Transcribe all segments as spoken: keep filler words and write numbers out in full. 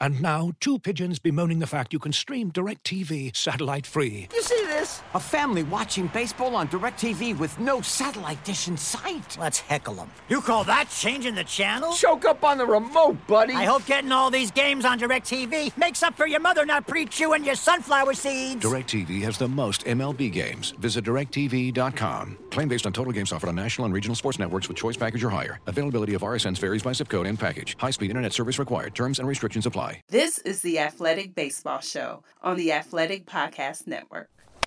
And now, two pigeons bemoaning the fact you can stream DirecTV satellite-free. You see this? A family watching baseball on DirecTV with no satellite dish in sight. Let's heckle them. You call that changing the channel? Choke up on the remote, buddy. I hope getting all these games on DirecTV makes up for your mother not pre-chewing your sunflower seeds. DirecTV has the most M L B games. Visit direct T V dot com. Claim based on total games offered on national and regional sports networks with choice package or higher. Availability of R S Ns varies by zip code and package. High-speed internet service required. Terms and restrictions apply. This is the Athletic Baseball Show on the Athletic Podcast Network.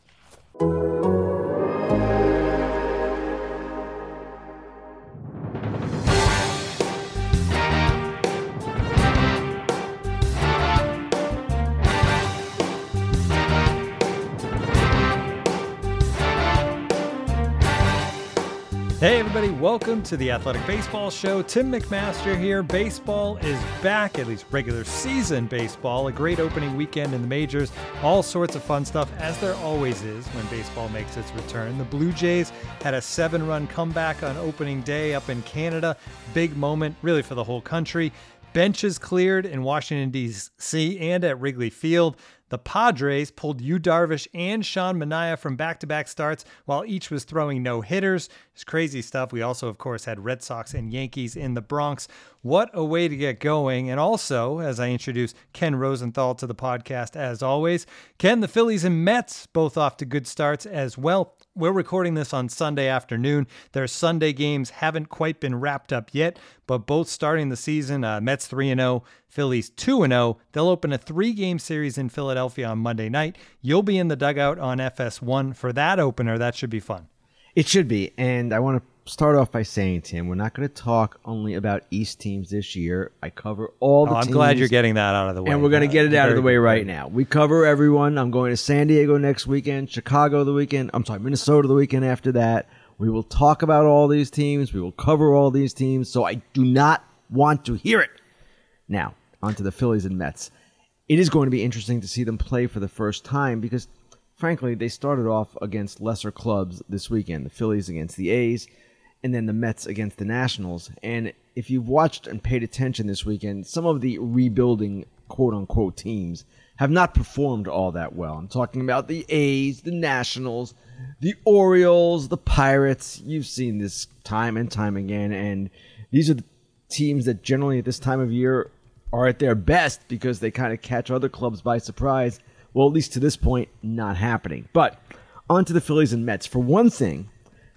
Hey everybody, welcome to the Athletic Baseball Show. Tim McMaster here. Baseball is back, at least regular season baseball. A great opening weekend in the majors. All sorts of fun stuff, as there always is when baseball makes its return. The Blue Jays had a seven-run comeback on opening day up in Canada. Big moment, really, for the whole country. Benches cleared in Washington, D C and at Wrigley Field. The Padres pulled Yu Darvish and Sean Manaea from back-to-back starts while each was throwing no-hitters. It's crazy stuff. We also, of course, had Red Sox and Yankees in the Bronx. What a way to get going. And also, as I introduce Ken Rosenthal to the podcast, as always, Ken, the Phillies and Mets both off to good starts as well. We're recording this on Sunday afternoon. Their Sunday games haven't quite been wrapped up yet, but both starting the season. Uh, Mets three and oh, Phillies two and oh. They'll open a three-game series in Philadelphia on Monday night. You'll be in the dugout on F S one for that opener. That should be fun. It should be, and I want to start off by saying, Tim, we're not going to talk only about East teams this year. I cover all the oh, I'm teams. glad you're getting that out of the way. And we're going to get it uh, out of the way good. right now. We cover everyone. I'm going to San Diego next weekend, Chicago the weekend. I'm sorry, Minnesota the weekend after that. We will talk about all these teams. We will cover all these teams, so I do not want to hear it. Now, on to the Phillies and Mets. It is going to be interesting to see them play for the first time because, frankly, they started off against lesser clubs this weekend. The Phillies against the A's, and then the Mets against the Nationals. And if you've watched and paid attention this weekend, some of the rebuilding quote-unquote teams have not performed all that well. I'm talking about the A's, the Nationals, the Orioles, the Pirates. You've seen this time and time again, and these are the teams that generally at this time of year are at their best because they kind of catch other clubs by surprise. Well, at least to this point, not happening. But on to the Phillies and Mets. For one thing,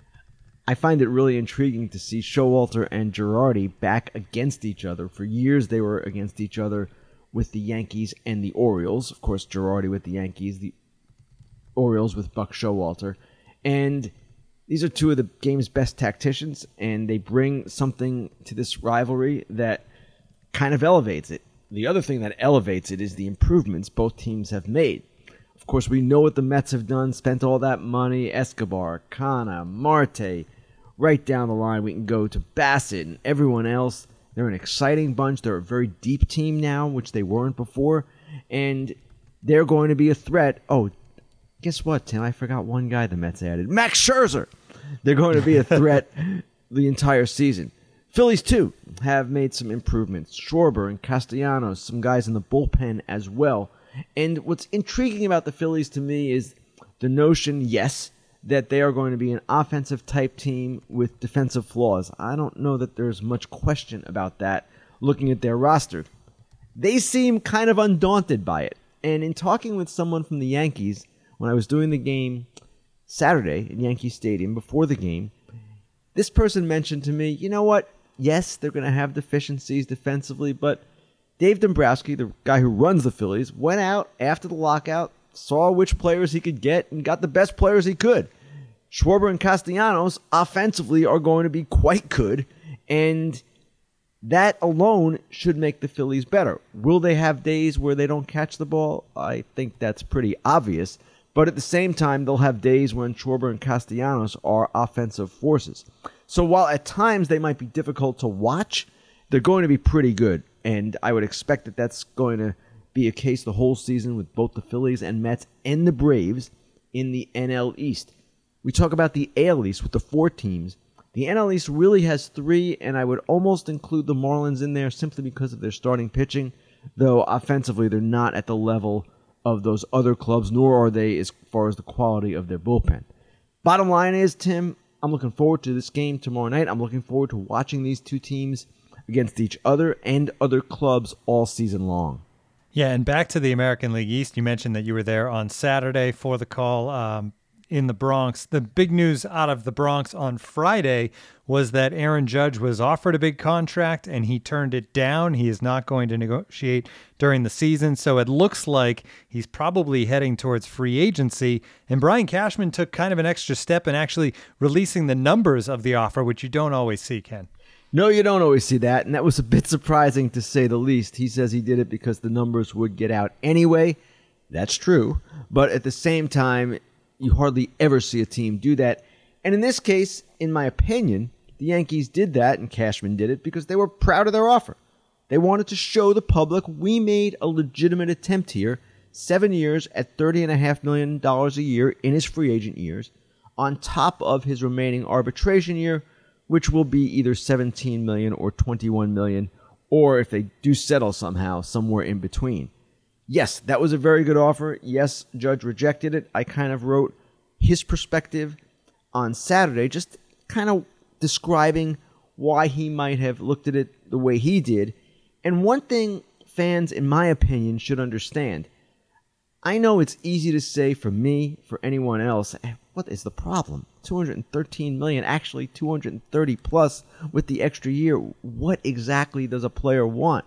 I find it really intriguing to see Showalter and Girardi back against each other. For years, they were against each other with the Yankees and the Orioles. Of course, Girardi with the Yankees, the Orioles with Buck Showalter. And these are two of the game's best tacticians, and they bring something to this rivalry that kind of elevates it. The other thing that elevates it is the improvements both teams have made. Of course, we know what the Mets have done, spent all that money, Escobar, Canha, Marte, right down the line. We can go to Bassett and everyone else. They're an exciting bunch. They're a very deep team now, which they weren't before, and they're going to be a threat. Oh, guess what, Tim? I forgot one guy the Mets added. Max Scherzer! They're going to be a threat the entire season. Phillies, too, have made some improvements. Schwarber and Castellanos, some guys in the bullpen as well. And what's intriguing about the Phillies to me is the notion, yes, that they are going to be an offensive-type team with defensive flaws. I don't know that there's much question about that looking at their roster. They seem kind of undaunted by it. And in talking with someone from the Yankees, when I was doing the game Saturday in Yankee Stadium before the game, this person mentioned to me, you know what? Yes, they're going to have deficiencies defensively, but Dave Dombrowski, the guy who runs the Phillies, went out after the lockout, saw which players he could get, and got the best players he could. Schwarber and Castellanos offensively are going to be quite good, and that alone should make the Phillies better. Will they have days where they don't catch the ball? I think that's pretty obvious. But at the same time, they'll have days when Schwarber and Castellanos are offensive forces. So while at times they might be difficult to watch, they're going to be pretty good. And I would expect that that's going to be a case the whole season with both the Phillies and Mets and the Braves in the N L East. We talk about the A L East with the four teams. The N L East really has three, and I would almost include the Marlins in there simply because of their starting pitching. though offensively they're not at the level of those other clubs, nor are they as far as the quality of their bullpen. Bottom line is, Tim, I'm looking forward to this game tomorrow night. I'm looking forward to watching these two teams against each other and other clubs all season long. Yeah, and back to the American League East, you mentioned that you were there on Saturday for the call um, in the Bronx. The big news out of the Bronx on Friday was that Aaron Judge was offered a big contract and he turned it down. He is not going to negotiate during the season, so it looks like he's probably heading towards free agency. And Brian Cashman took kind of an extra step in actually releasing the numbers of the offer, which you don't always see, Ken. No, you don't always see that, and that was a bit surprising to say the least. He says he did it because the numbers would get out anyway. That's true, but at the same time, you hardly ever see a team do that. And in this case, in my opinion, the Yankees did that, and Cashman did it, because they were proud of their offer. They wanted to show the public we made a legitimate attempt here, seven years at thirty point five million dollars a year in his free agent years, on top of his remaining arbitration year, which will be either seventeen million dollars or twenty-one million dollars, or if they do settle somehow, somewhere in between. Yes, that was a very good offer. Yes, Judge rejected it. I kind of wrote his perspective on Saturday, just kind of describing why he might have looked at it the way he did. And one thing fans, in my opinion, should understand. I know it's easy to say for me, for anyone else, what is the problem? two hundred thirteen million dollars, actually two hundred thirty plus with the extra year. What exactly does a player want?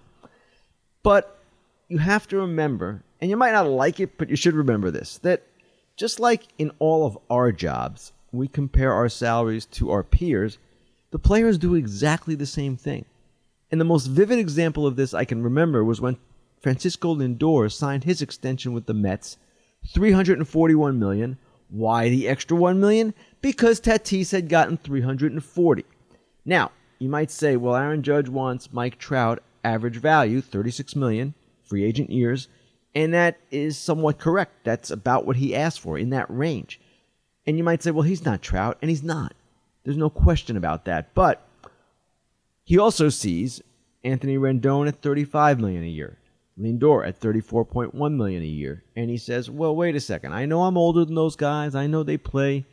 But you have to remember, and you might not like it, but you should remember this, that just like in all of our jobs, we compare our salaries to our peers, the players do exactly the same thing. And the most vivid example of this I can remember was when Francisco Lindor signed his extension with the Mets, three hundred forty-one million dollars. Why the extra one million dollars? Because Tatis had gotten three hundred forty. Now, you might say, well, Aaron Judge wants Mike Trout average value, thirty-six million dollars, free agent years, and that is somewhat correct. That's about what he asked for, in that range. And you might say, well, he's not Trout, and he's not. There's no question about that. But he also sees Anthony Rendon at thirty-five million dollars a year, Lindor at thirty-four point one million dollars a year. And he says, well, wait a second. I know I'm older than those guys. I know they play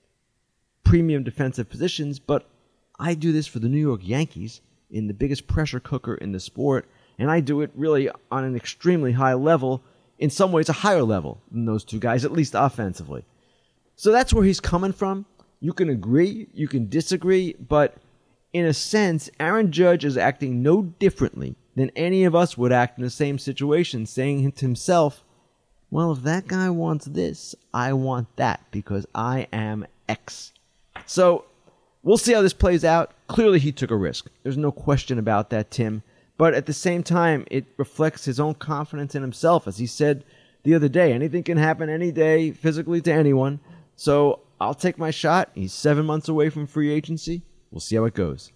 premium defensive positions, but I do this for the New York Yankees in the biggest pressure cooker in the sport, and I do it really on an extremely high level, in some ways a higher level than those two guys, at least offensively. So that's where he's coming from. You can agree, you can disagree, but in a sense, Aaron Judge is acting no differently than any of us would act in the same situation, saying to himself, well, if that guy wants this, I want that because I am X. So we'll see how this plays out. Clearly, he took a risk. There's no question about that, Tim. But at the same time, it reflects his own confidence in himself. As he said the other day, anything can happen any day physically to anyone. So I'll take my shot. He's seven months away from free agency. We'll see how it goes.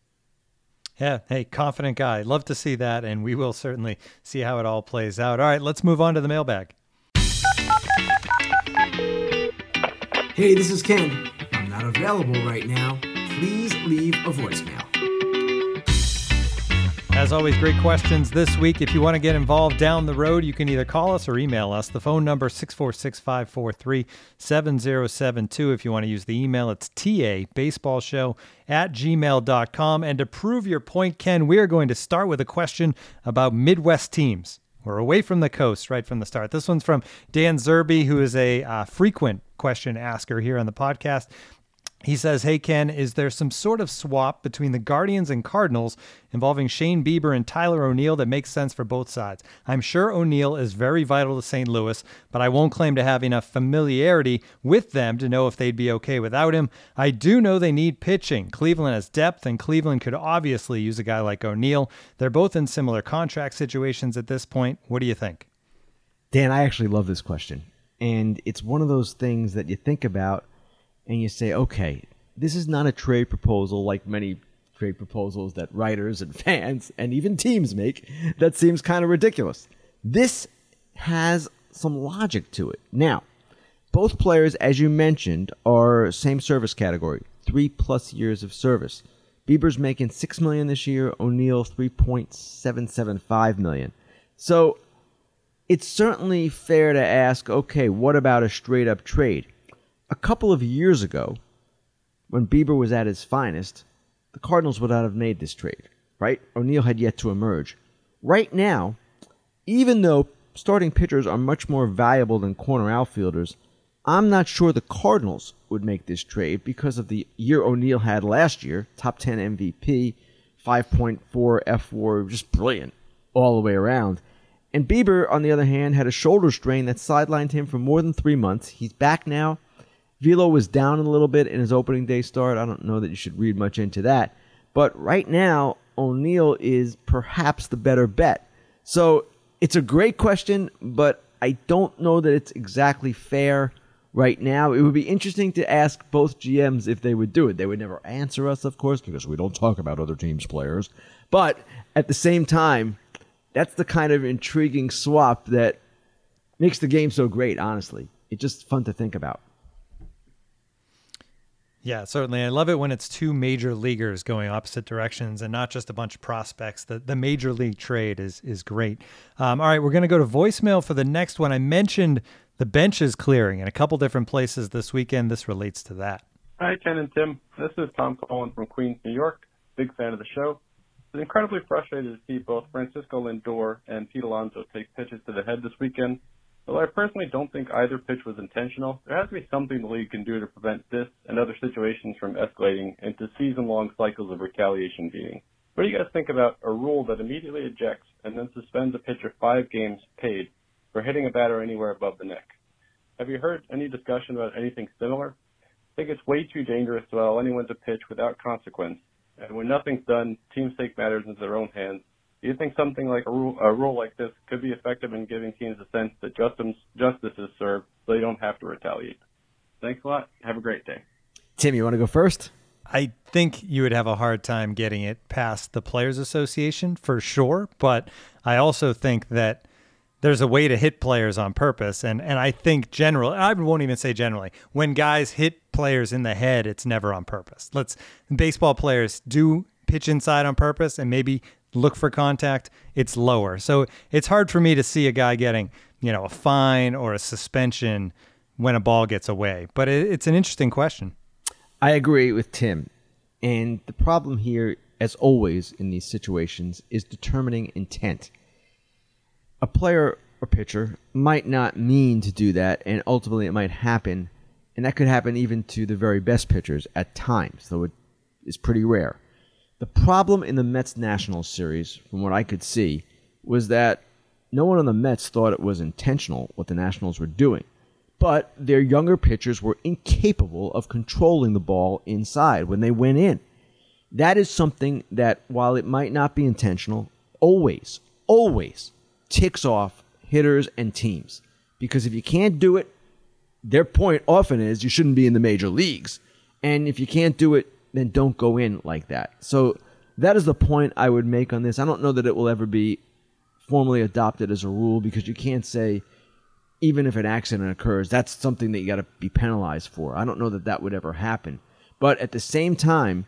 Yeah, hey, confident guy. Love to see that, and we will certainly see how it all plays out. All right, let's move on to the mailbag. Hey, this is Ken. I'm not available right now. Please leave a voicemail. As always, great questions this week. If you want to get involved down the road, you can either call us or email us. The phone number, six four six, five four three, seven zero seven two. If you want to use the email, it's tabaseballshow at gmail dot com. And to prove your point, Ken, we are going to start with a question about Midwest teams. We're away from the coast right from the start. This one's from Dan Zerby, who is a uh, frequent question asker here on the podcast. He says, hey, Ken, is there some sort of swap between the Guardians and Cardinals involving Shane Bieber and Tyler O'Neill that makes sense for both sides? I'm sure O'Neill is very vital to Saint Louis, but I won't claim to have enough familiarity with them to know if they'd be okay without him. I do know they need pitching. Cleveland has depth, and Cleveland could obviously use a guy like O'Neill. They're both in similar contract situations at this point. What do you think? Dan, I actually love this question. And it's one of those things that you think about and you say, okay, this is not a trade proposal like many trade proposals that writers and fans and even teams make that seems kind of ridiculous. This has some logic to it. Now, both players, as you mentioned, are same service category, three plus years of service. Bieber's making six million dollars this year, O'Neill three point seven seven five million dollars. So it's certainly fair to ask, okay, what about a straight-up trade? A couple of years ago, when Bieber was at his finest, the Cardinals would not have made this trade, right? O'Neill had yet to emerge. Right now, even though starting pitchers are much more valuable than corner outfielders, I'm not sure the Cardinals would make this trade because of the year O'Neill had last year, top ten M V P, five point four F W A R, just brilliant all the way around. And Bieber, on the other hand, had a shoulder strain that sidelined him for more than three months. He's back now. Velo was down a little bit in his opening day start. I don't know that you should read much into that. But right now, O'Neill is perhaps the better bet. So it's a great question, but I don't know that it's exactly fair right now. It would be interesting to ask both G Ms if they would do it. They would never answer us, of course, because we don't talk about other teams' players. But at the same time, that's the kind of intriguing swap that makes the game so great, honestly. It's just fun to think about. Yeah, certainly. I love it when it's two major leaguers going opposite directions and not just a bunch of prospects. The the major league trade is is great. Um, all right, we're going to go to voicemail for the next one. I mentioned the benches clearing in a couple different places this weekend. This relates to that. Hi, Ken and Tim. This is Tom Cullen from Queens, New York. Big fan of the show. I was incredibly frustrated to see both Francisco Lindor and Pete Alonso take pitches to the head this weekend. Although I personally don't think either pitch was intentional, there has to be something the league can do to prevent this and other situations from escalating into season-long cycles of retaliation beating. What do you guys think about a rule that immediately ejects and then suspends a pitcher five games paid for hitting a batter anywhere above the neck? Have you heard any discussion about anything similar? I think it's way too dangerous to allow anyone to pitch without consequence. And when nothing's done, teams take matters into their own hands. Do you think something like a rule, a rule like this could be effective in giving teams a sense that justice, justice is served so they don't have to retaliate? Thanks a lot. Have a great day. Tim, you want to go first? I think you would have a hard time getting it past the Players Association for sure, but I also think that there's a way to hit players on purpose. And, and I think generally, I won't even say generally, when guys hit players in the head, it's never on purpose. Let's baseball players do pitch inside on purpose and maybe look for contact, it's lower. So it's hard for me to see a guy getting, you know, a fine or a suspension when a ball gets away. But it, it's an interesting question. I agree with Tim. And the problem here, as always in these situations, is determining intent. A player or pitcher might not mean to do that, and ultimately it might happen. And that could happen even to the very best pitchers at times, though it is pretty rare. The problem in the Mets-Nationals series, from what I could see, was that no one on the Mets thought it was intentional what the Nationals were doing. But their younger pitchers were incapable of controlling the ball inside when they went in. That is something that, while it might not be intentional, always, always ticks off hitters and teams. Because if you can't do it, their point often is you shouldn't be in the major leagues. And if you can't do it, then don't go in like that. So that is the point I would make on this. I don't know that it will ever be formally adopted as a rule because you can't say, even if an accident occurs, that's something that you got to be penalized for. I don't know that that would ever happen. But at the same time,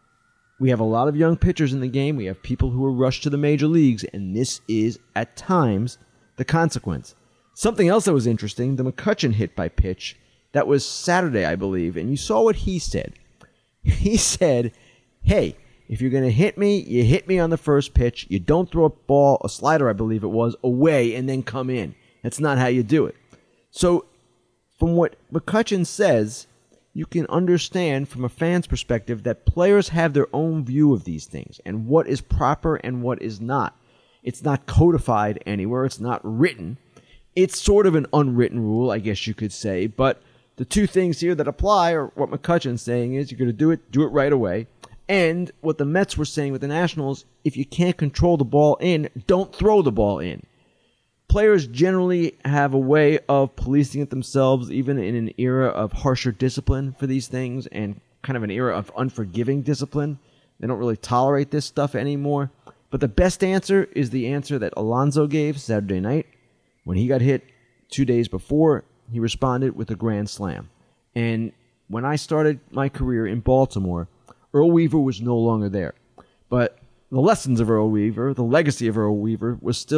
we have a lot of young pitchers in the game. We have people who are rushed to the major leagues, and this is, at times, the consequence. Something else that was interesting, the McCutchen hit by pitch, that was Saturday, I believe, and you saw what he said. He said, hey, if you're going to hit me, you hit me on the first pitch. You don't throw a ball, a slider, I believe it was, away and then come in. That's not how you do it. So from what McCutchen says, you can understand from a fan's perspective that players have their own view of these things and what is proper and what is not. It's not codified anywhere. It's not written. It's sort of an unwritten rule, I guess you could say, but the two things here that apply are what McCutchen's saying is you're going to do it, do it right away. And what the Mets were saying with the Nationals, if you can't control the ball in, don't throw the ball in. Players generally have a way of policing it themselves, even in an era of harsher discipline for these things and kind of an era of unforgiving discipline. They don't really tolerate this stuff anymore. But the best answer is the answer that Alonso gave Saturday night when he got hit two days before. He responded with a grand slam. And when I started my career in Baltimore, Earl Weaver was no longer there. But the lessons of Earl Weaver, the legacy of Earl Weaver, was still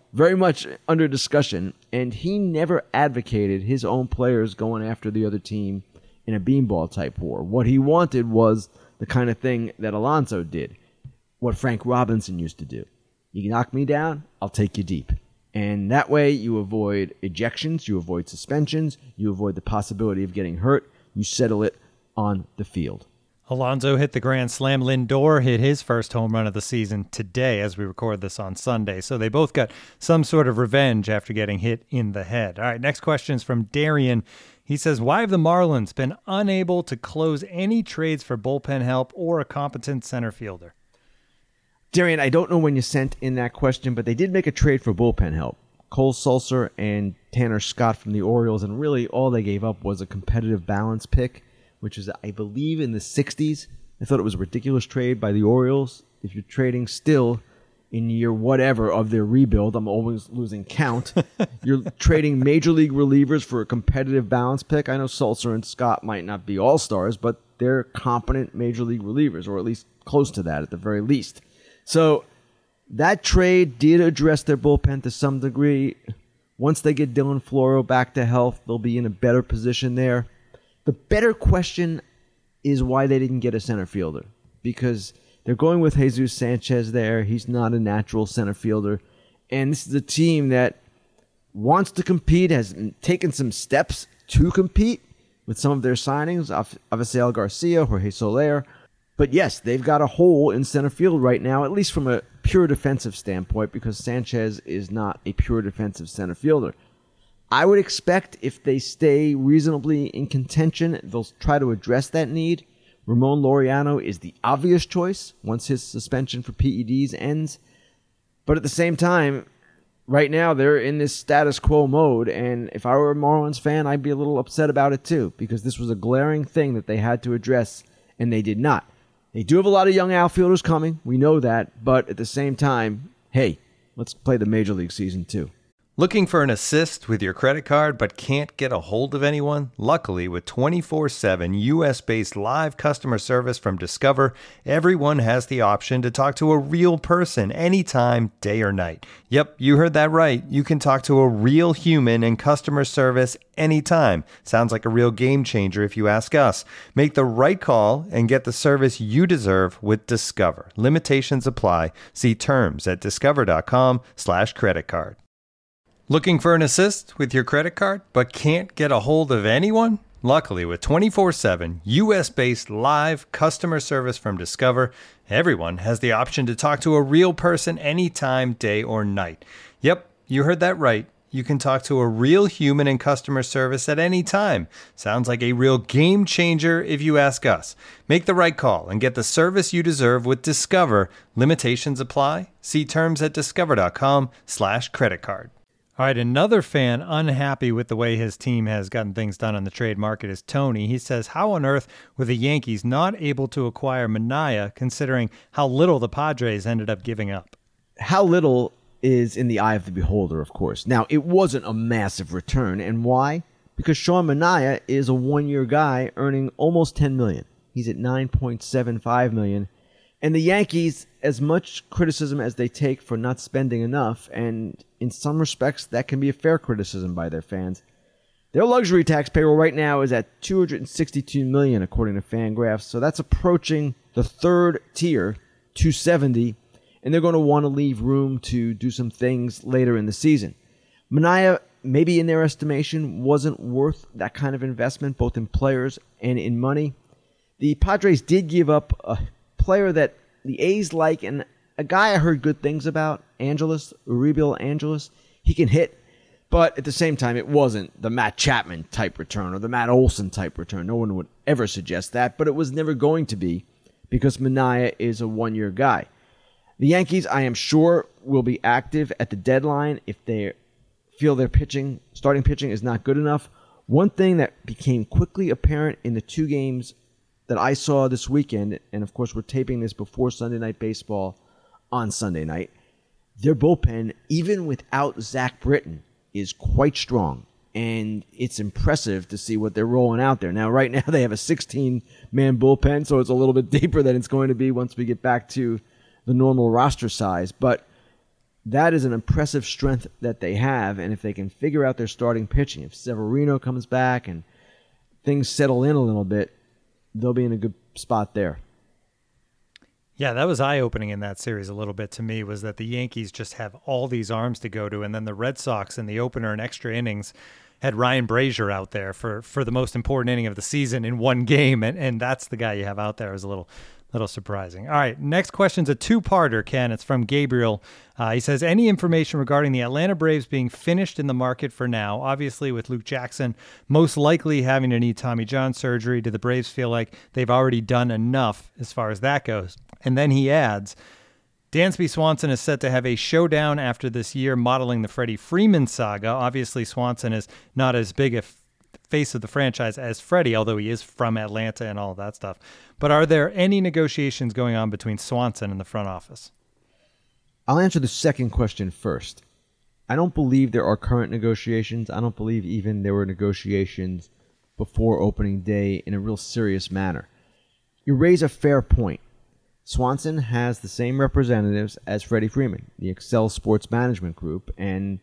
very much under discussion, and he never advocated his own players going after the other team in a beanball type war. What he wanted was the kind of thing that Alonso did, what Frank Robinson used to do. You knock me down, I'll take you deep. And that way you avoid ejections, you avoid suspensions, you avoid the possibility of getting hurt, you settle it on the field. Alonso hit the grand slam. Lindor hit his first home run of the season today as we record this on Sunday. So they both got some sort of revenge after getting hit in the head. All right, next question is from Darian. He says, why have the Marlins been unable to close any trades for bullpen help or a competent center fielder? Darian, I don't know when you sent in that question, but they did make a trade for bullpen help. Cole Sulser and Tanner Scott from the Orioles, and really all they gave up was a competitive balance pick, which is, I believe, in the sixties. I thought it was a ridiculous trade by the Orioles. If you're trading still in year whatever of their rebuild, I'm always losing count, you're trading major league relievers for a competitive balance pick. I know Sulser and Scott might not be all-stars, but they're competent major league relievers, or at least close to that at the very least. So that trade did address their bullpen to some degree. Once they get Dylan Floro back to health, they'll be in a better position there. The better question is why they didn't get a center fielder, because they're going with Jesus Sanchez there. He's not a natural center fielder. And this is a team that wants to compete, has taken some steps to compete with some of their signings, Avisail Garcia, Jorge Soler. But yes, they've got a hole in center field right now, at least from a pure defensive standpoint, because Sanchez is not a pure defensive center fielder. I would expect if they stay reasonably in contention, they'll try to address that need. Ramon Laureano is the obvious choice once his suspension for P E Ds ends. But at the same time, right now they're in this status quo mode, and if I were a Marlins fan, I'd be a little upset about it too, because this was a glaring thing that they had to address, and they did not. They do have a lot of young outfielders coming, we know that, but at the same time, hey, let's play the Major League season too. Looking for an assist with your credit card but can't get a hold of anyone? Luckily, with twenty-four seven U S-based live customer service from Discover, everyone has the option to talk to a real person anytime, day or night. Yep, you heard that right. You can talk to a real human in customer service anytime. Sounds like a real game changer if you ask us. Make the right call and get the service you deserve with Discover. Limitations apply. See terms at discover.com slash credit card. Looking for an assist with your credit card, but can't get a hold of anyone? Luckily, with twenty-four seven U S-based live customer service from Discover, everyone has the option to talk to a real person anytime, day or night. Yep, you heard that right. You can talk to a real human in customer service at any time. Sounds like a real game changer if you ask us. Make the right call and get the service you deserve with Discover. Limitations apply. See terms at discover.com slash credit card. All right, another fan unhappy with the way his team has gotten things done on the trade market is Tony. He says, how on earth were the Yankees not able to acquire Manaea, considering how little the Padres ended up giving up? How little is in the eye of the beholder, of course. Now, it wasn't a massive return, and why? Because Sean Manaea is a one-year guy earning almost ten million dollars. He's at nine point seven five million dollars. And the Yankees, as much criticism as they take for not spending enough, and in some respects that can be a fair criticism by their fans, their luxury tax payroll right now is at two hundred sixty-two million dollars according to Fangraphs. So that's approaching the third tier, two hundred seventy, and they're going to want to leave room to do some things later in the season. Manaea, maybe in their estimation, wasn't worth that kind of investment, both in players and in money. The Padres did give up a player that the A's like, and a guy I heard good things about, Angelos, Uriel Angelos. He can hit, but at the same time, it wasn't the Matt Chapman type return or the Matt Olson type return. No one would ever suggest that, but it was never going to be because Manaea is a one-year guy. The Yankees, I am sure, will be active at the deadline if they feel their pitching, starting pitching is not good enough. One thing that became quickly apparent in the two games that I saw this weekend, and of course we're taping this before Sunday Night Baseball on Sunday night, their bullpen, even without Zach Britton, is quite strong. And it's impressive to see what they're rolling out there. Now, right now they have a sixteen-man bullpen, so it's a little bit deeper than it's going to be once we get back to the normal roster size. But that is an impressive strength that they have, and if they can figure out their starting pitching, if Severino comes back and things settle in a little bit, they'll be in a good spot there. Yeah, that was eye-opening in that series a little bit to me, was that the Yankees just have all these arms to go to, and then the Red Sox in the opener and extra innings had Ryan Brazier out there for, for the most important inning of the season in one game, and, and that's the guy you have out there. It was a little little surprising. All right, next question's a two-parter, Ken. It's from Gabriel. Uh, he says, any information regarding the Atlanta Braves being finished in the market for now? Obviously, with Luke Jackson most likely having to need Tommy John surgery, do the Braves feel like they've already done enough as far as that goes? And then he adds, Dansby Swanson is set to have a showdown after this year modeling the Freddie Freeman saga. Obviously, Swanson is not as big a f- face of the franchise as Freddie, although he is from Atlanta and all of that stuff. But are there any negotiations going on between Swanson and the front office? I'll answer the second question first. I don't believe there are current negotiations. I don't believe even there were negotiations before opening day in a real serious manner. You raise a fair point. Swanson has the same representatives as Freddie Freeman, the Excel Sports Management Group, and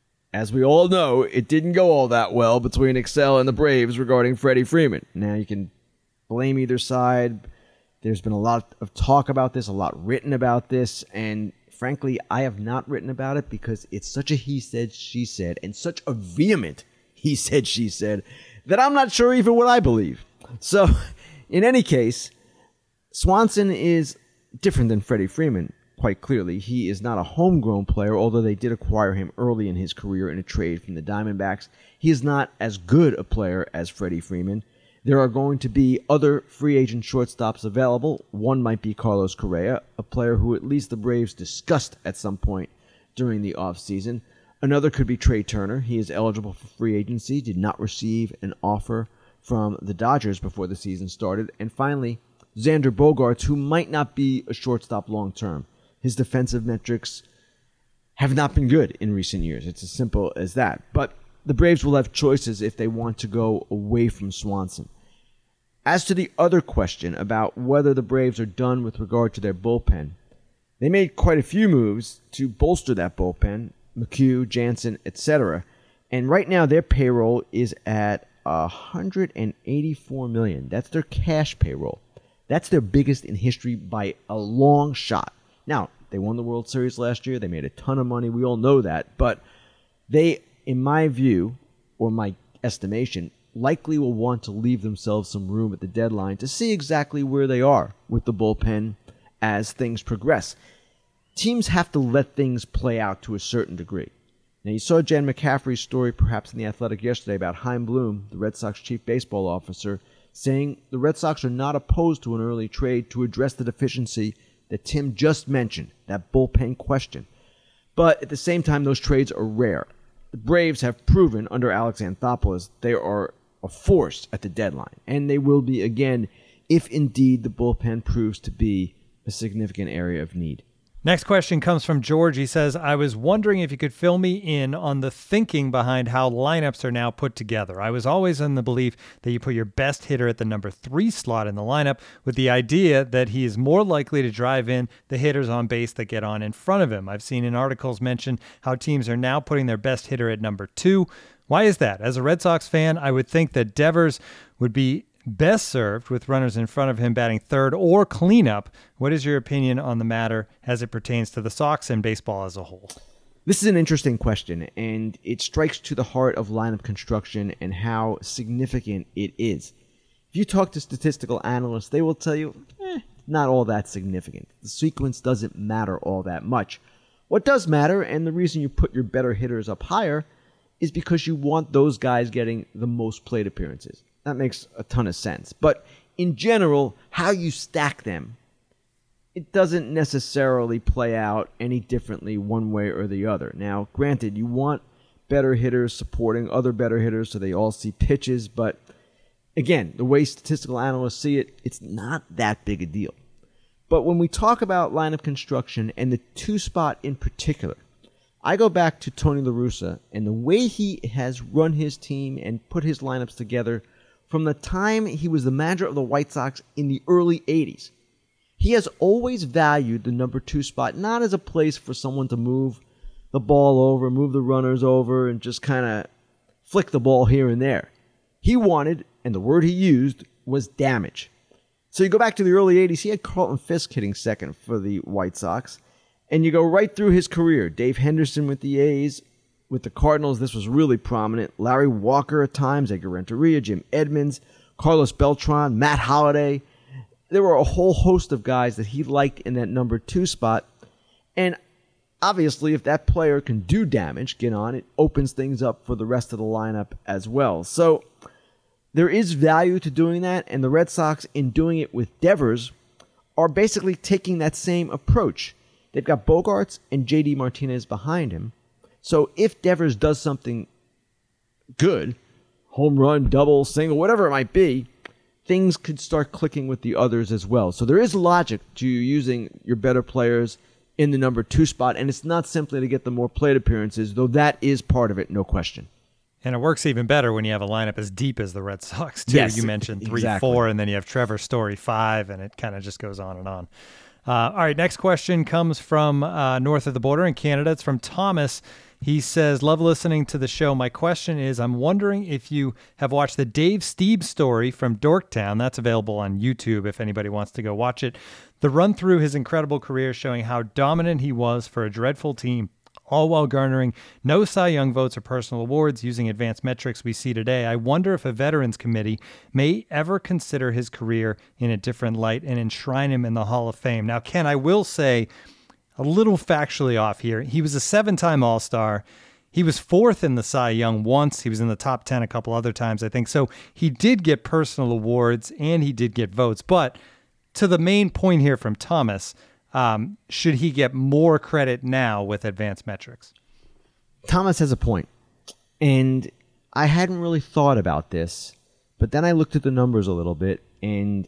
as we all know, it didn't go all that well between Excel and the Braves regarding Freddie Freeman. Now, you can blame either side. There's been a lot of talk about this, a lot written about this, and frankly, I have not written about it because it's such a he said, she said, and such a vehement he said, she said, that I'm not sure even what I believe. So, in any case, Swanson is different than Freddie Freeman, quite clearly. He is not a homegrown player, although they did acquire him early in his career in a trade from the Diamondbacks. He is not as good a player as Freddie Freeman. There are going to be other free agent shortstops available. One might be Carlos Correa, a player who at least the Braves discussed at some point during the offseason. Another could be Trey Turner. He is eligible for free agency, did not receive an offer from the Dodgers before the season started. And finally, Xander Bogaerts, who might not be a shortstop long-term. His defensive metrics have not been good in recent years. It's as simple as that. But the Braves will have choices if they want to go away from Swanson. As to the other question about whether the Braves are done with regard to their bullpen, they made quite a few moves to bolster that bullpen, McHugh, Jansen, et cetera. And right now their payroll is at one hundred eighty-four million dollars. That's their cash payroll. That's their biggest in history by a long shot. Now, they won the World Series last year. They made a ton of money. We all know that. But they, in my view, or my estimation, likely will want to leave themselves some room at the deadline to see exactly where they are with the bullpen as things progress. Teams have to let things play out to a certain degree. Now, you saw Jen McCaffrey's story perhaps in The Athletic yesterday about Chaim Bloom, the Red Sox chief baseball officer, saying the Red Sox are not opposed to an early trade to address the deficiency that Tim just mentioned, that bullpen question. But at the same time, those trades are rare. The Braves have proven under Alex Anthopoulos they are a force at the deadline, and they will be again if indeed the bullpen proves to be a significant area of need. Next question comes from George. He says, I was wondering if you could fill me in on the thinking behind how lineups are now put together. I was always in the belief that you put your best hitter at the number three slot in the lineup with the idea that he is more likely to drive in the hitters on base that get on in front of him. I've seen in articles mention how teams are now putting their best hitter at number two. Why is that? As a Red Sox fan, I would think that Devers would be best served with runners in front of him batting third or cleanup. What is your opinion on the matter as it pertains to the Sox and baseball as a whole? This is an interesting question, and it strikes to the heart of lineup construction and how significant it is. If you talk to statistical analysts, they will tell you, eh, not all that significant. The sequence doesn't matter all that much. What does matter, and the reason you put your better hitters up higher, is because you want those guys getting the most plate appearances. That makes a ton of sense. But in general, how you stack them, it doesn't necessarily play out any differently one way or the other. Now, granted, you want better hitters supporting other better hitters so they all see pitches, but again, the way statistical analysts see it, it's not that big a deal. But when we talk about lineup construction and the two-spot in particular, I go back to Tony La Russa and the way he has run his team and put his lineups together from the time he was the manager of the White Sox in the early eighties. He has always valued the number two spot, not as a place for someone to move the ball over, move the runners over, and just kind of flick the ball here and there. He wanted, and the word he used was damage. So you go back to the early eighties, he had Carlton Fisk hitting second for the White Sox. And you go right through his career. Dave Henderson with the A's. With the Cardinals, this was really prominent. Larry Walker at times, Edgar Renteria, Jim Edmonds, Carlos Beltran, Matt Holliday. There were a whole host of guys that he liked in that number two spot. And obviously, if that player can do damage, get on, it opens things up for the rest of the lineup as well. So there is value to doing that, and the Red Sox, in doing it with Devers, are basically taking that same approach. They've got Bogarts and J D Martinez behind him. So if Devers does something good, home run, double, single, whatever it might be, things could start clicking with the others as well. So there is logic to using your better players in the number two spot, and it's not simply to get the more plate appearances, though that is part of it, no question. And it works even better when you have a lineup as deep as the Red Sox, too. Yes, you mentioned three, exactly. four, and then you have Trevor Story, five, and it kind of just goes on and on. Uh, all right, next question comes from uh, north of the border in Canada. It's from Thomas. He says, love listening to the show. My question is, I'm wondering if you have watched the Dave Stieb story from Dorktown. That's available on YouTube if anybody wants to go watch it. The run through his incredible career showing how dominant he was for a dreadful team, all while garnering no Cy Young votes or personal awards using advanced metrics we see today. I wonder if a Veterans Committee may ever consider his career in a different light and enshrine him in the Hall of Fame. Now, Ken, I will say, a little factually off here. He was a seven-time All-Star. He was fourth in the Cy Young once. He was in the top ten a couple other times, I think. So he did get personal awards and he did get votes. But to the main point here from Thomas, um, should he get more credit now with advanced metrics? Thomas has a point. And I hadn't really thought about this, but then I looked at the numbers a little bit, and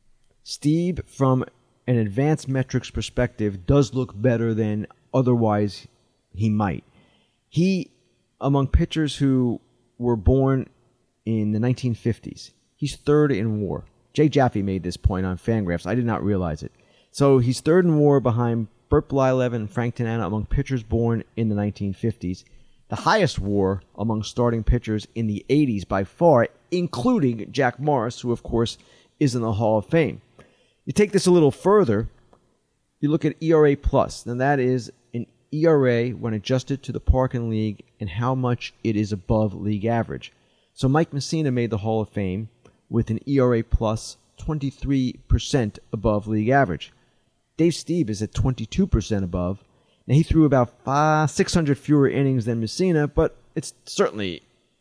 Stieb, from an advanced metrics perspective, does look better than otherwise he might. He, among pitchers who were born in the nineteen fifties, he's third in W A R. Jay Jaffe made this point on Fangraphs. I did not realize it. So he's third in W A R behind Bert Blyleven and Frank Tanana among pitchers born in the nineteen fifties. The highest W A R among starting pitchers in the eighties by far, including Jack Morris, who of course is in the Hall of Fame. You take this a little further, you look at E R A plus. Now that is an E R A when adjusted to the Parkin League and how much it is above league average. So Mike Mussina made the Hall of Fame with an E R A plus twenty-three percent above league average. Dave Stieb is at twenty-two percent above. Now he threw about five, six hundred fewer innings than Mussina, but it's certainly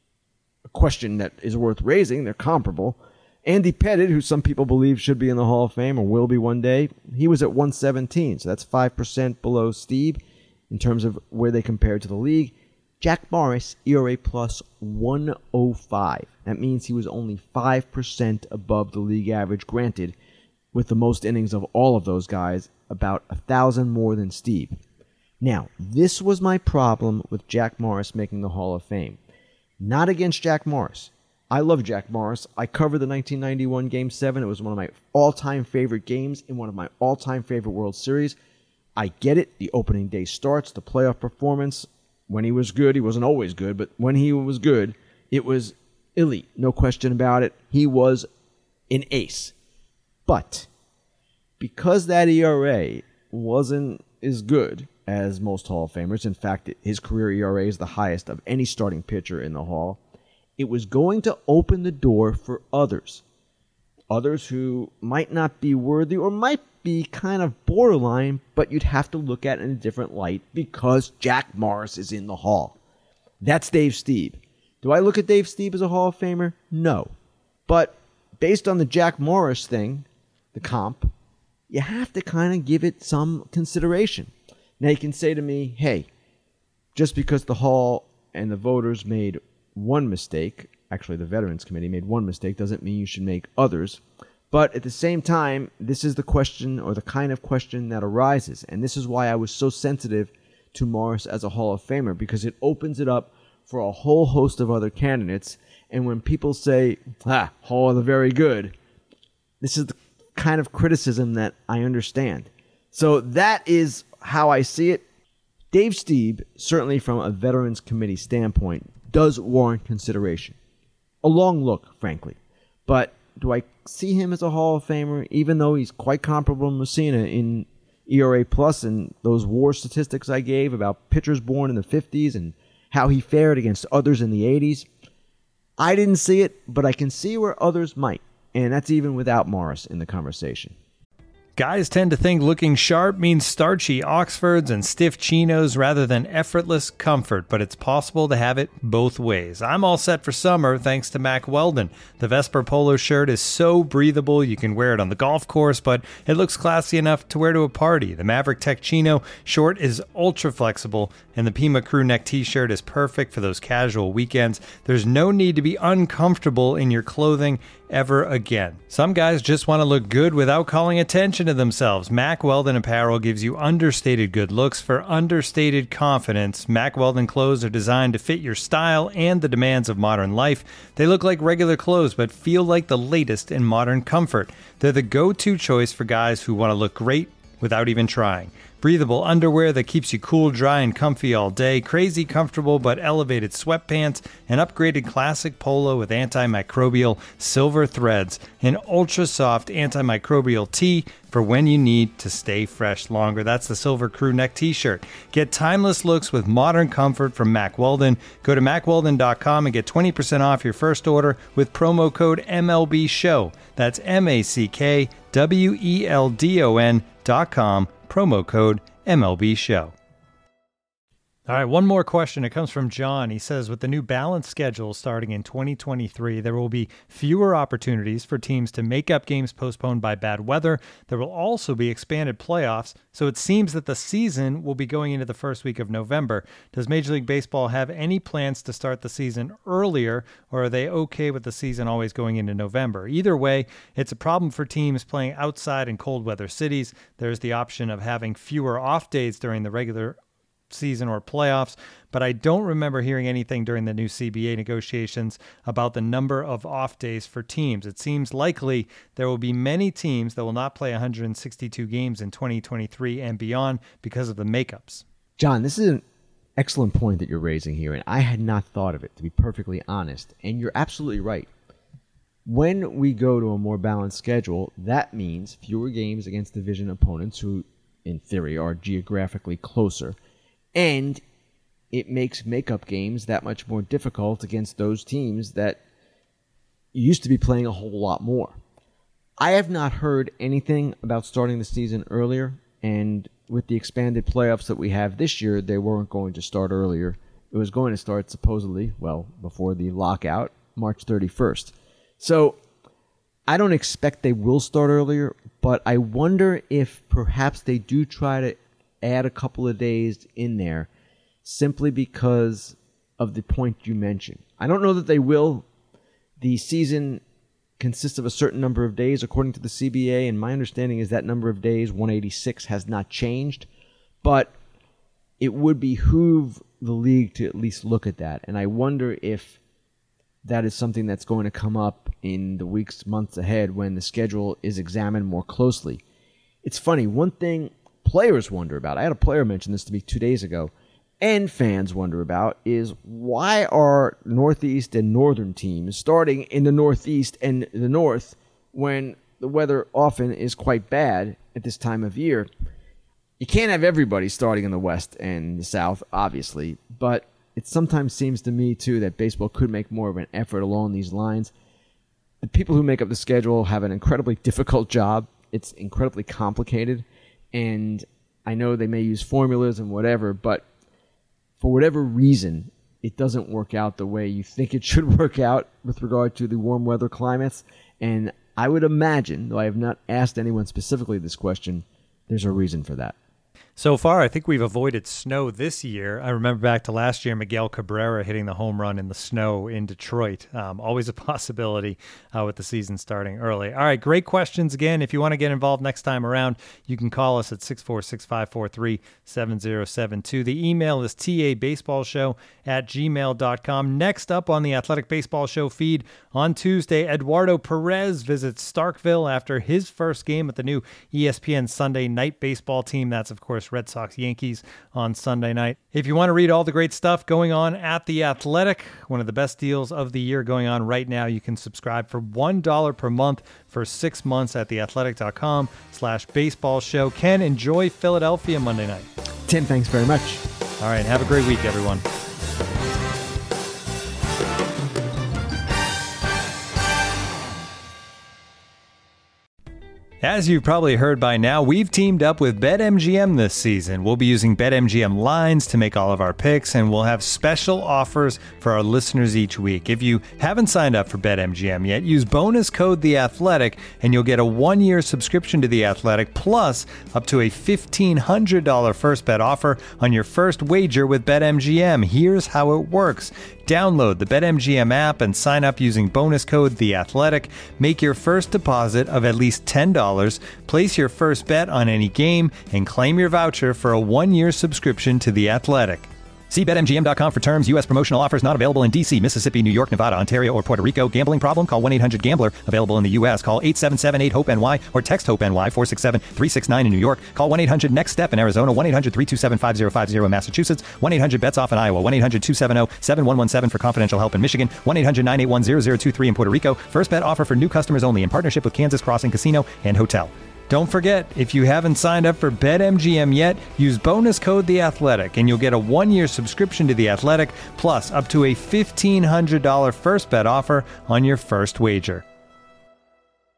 a question that is worth raising. They're comparable. Andy Pettitte, who some people believe should be in the Hall of Fame or will be one day, he was at one seventeen, so that's five percent below Stieb in terms of where they compare to the league. Jack Morris, E R A plus one oh five. That means he was only five percent above the league average, granted, with the most innings of all of those guys, about one thousand more than Stieb. Now, this was my problem with Jack Morris making the Hall of Fame. Not against Jack Morris. I love Jack Morris. I covered the nineteen ninety-one Game seven. It was one of my all-time favorite games in one of my all-time favorite World Series. I get it. The opening day starts, the playoff performance. When he was good, he wasn't always good, but when he was good, it was elite. No question about it. He was an ace. But because that E R A wasn't as good as most Hall of Famers, in fact, his career E R A is the highest of any starting pitcher in the Hall, it was going to open the door for others. Others who might not be worthy or might be kind of borderline, but you'd have to look at it in a different light because Jack Morris is in the Hall. That's Dave Stieb. Do I look at Dave Stieb as a Hall of Famer? No. But based on the Jack Morris thing, the comp, you have to kind of give it some consideration. Now you can say to me, hey, just because the Hall and the voters made one mistake, actually the Veterans Committee made one mistake, doesn't mean you should make others. But at the same time, this is the question or the kind of question that arises. And this is why I was so sensitive to Morris as a Hall of Famer, because it opens it up for a whole host of other candidates. And when people say, ah, Hall of the very good, this is the kind of criticism that I understand. So that is how I see it. Dave Stieb, certainly from a Veterans Committee standpoint, does warrant consideration. A long look, frankly. But do I see him as a Hall of Famer, even though he's quite comparable to Mussina in E R A plus and those war statistics I gave about pitchers born in the fifties and how he fared against others in the eighties? I didn't see it, but I can see where others might, and that's even without Morris in the conversation. Guys tend to think looking sharp means starchy Oxfords and stiff chinos rather than effortless comfort, but it's possible to have it both ways. I'm all set for summer thanks to Mack Weldon. The Vesper polo shirt is so breathable you can wear it on the golf course, but it looks classy enough to wear to a party. The Maverick Tech Chino short is ultra flexible, and the Pima crew neck t-shirt is perfect for those casual weekends. There's no need to be uncomfortable in your clothing ever again. Some guys just want to look good without calling attention to themselves. Mack Weldon apparel gives you understated good looks for understated confidence. Mack Weldon clothes are designed to fit your style and the demands of modern life. They look like regular clothes but feel like the latest in modern comfort. They're the go-to choice for guys who want to look great without even trying. Breathable underwear that keeps you cool, dry, and comfy all day. Crazy comfortable but elevated sweatpants. An upgraded classic polo with antimicrobial silver threads. An ultra-soft antimicrobial tee for when you need to stay fresh longer. That's the Silver Crew Neck t-shirt. Get timeless looks with modern comfort from Mack Weldon. Go to mack weldon dot com and get twenty percent off your first order with promo code M L B show. That's M A C K W E L D O N dot com. Promo code M L B show. All right, one more question. It comes from John. He says, with the new balanced schedule starting in twenty twenty-three, there will be fewer opportunities for teams to make up games postponed by bad weather. There will also be expanded playoffs, so it seems that the season will be going into the first week of November. Does Major League Baseball have any plans to start the season earlier, or are they okay with the season always going into November? Either way, it's a problem for teams playing outside in cold weather cities. There's the option of having fewer off days during the regular season or playoffs, but I don't remember hearing anything during the new C B A negotiations about the number of off days for teams. It seems likely there will be many teams that will not play one hundred sixty-two games in twenty twenty-three and beyond because of the makeups. John, this is an excellent point that you're raising here, and I had not thought of it, to be perfectly honest, and you're absolutely right. When we go to a more balanced schedule, that means fewer games against division opponents who, in theory, are geographically closer. And it makes makeup games that much more difficult against those teams that used to be playing a whole lot more. I have not heard anything about starting the season earlier, and with the expanded playoffs that we have this year, they weren't going to start earlier. It was going to start supposedly, well, before the lockout, March thirty-first. So I don't expect they will start earlier, but I wonder if perhaps they do try to add a couple of days in there simply because of the point you mentioned. I don't know that they will. The season consists of a certain number of days according to the C B A, and my understanding is that number of days, one hundred eighty-six, has not changed, but it would behoove the league to at least look at that, and I wonder if that is something that's going to come up in the weeks, months ahead when the schedule is examined more closely. It's funny, one thing players wonder about, I had a player mention this to me two days ago, and fans wonder about, is why are Northeast and Northern teams starting in the Northeast and the North when the weather often is quite bad at this time of year? You can't have everybody starting in the West and the South, obviously, but it sometimes seems to me, too, that baseball could make more of an effort along these lines. The people who make up the schedule have an incredibly difficult job. It's incredibly complicated. And I know they may use formulas and whatever, but for whatever reason, it doesn't work out the way you think it should work out with regard to the warm weather climates. And I would imagine, though I have not asked anyone specifically this question, there's a reason for that. So far, I think we've avoided snow this year. I remember back to last year, Miguel Cabrera hitting the home run in the snow in Detroit. Um, always a possibility uh, with the season starting early. All right, great questions again. If you want to get involved next time around, you can call us at six four six, five four three, seven zero seven two. The email is tabaseballshow at gmail dot com. Next up on the Athletic Baseball Show feed on Tuesday, Eduardo Perez visits Starkville after his first game at the new E S P N Sunday Night Baseball team. That's, of course, Red Sox Yankees on Sunday night. If you want to read all the great stuff going on at The Athletic, one of the best deals of the year going on right now, you can subscribe for one dollar per month for six months at theathletic.com slash baseball show. Ken, enjoy Philadelphia Monday night. Tim, thanks very much. All right, have a great week, everyone. As you've probably heard by now, we've teamed up with BetMGM this season. We'll be using BetMGM lines to make all of our picks, and we'll have special offers for our listeners each week. If you haven't signed up for BetMGM yet, use bonus code The Athletic, and you'll get a one-year subscription to The Athletic, plus up to a fifteen hundred dollars first bet offer on your first wager with BetMGM. Here's how it works. Download the BetMGM app and sign up using bonus code The Athletic. Make your first deposit of at least ten dollars. Place your first bet on any game and claim your voucher for a one-year subscription to The Athletic. See Bet M G M dot com for terms. U S promotional offers not available in D C, Mississippi, New York, Nevada, Ontario, or Puerto Rico. Gambling problem? Call one eight hundred gambler. Available in the U S. Call eight seven seven, eight, hope N Y or text HOPE-NY four six seven, three six nine in New York. Call one eight hundred next step in Arizona. one eight hundred, three two seven, five zero five zero in Massachusetts. one eight hundred bets off in Iowa. one eight hundred, two seven zero, seven one one seven for confidential help in Michigan. one eight hundred, nine eight one, zero zero two three in Puerto Rico. First bet offer for new customers only in partnership with Kansas Crossing Casino and Hotel. Don't forget, if you haven't signed up for BetMGM yet, use bonus code The Athletic, and you'll get a one-year subscription to The Athletic, plus up to a fifteen hundred dollars first bet offer on your first wager.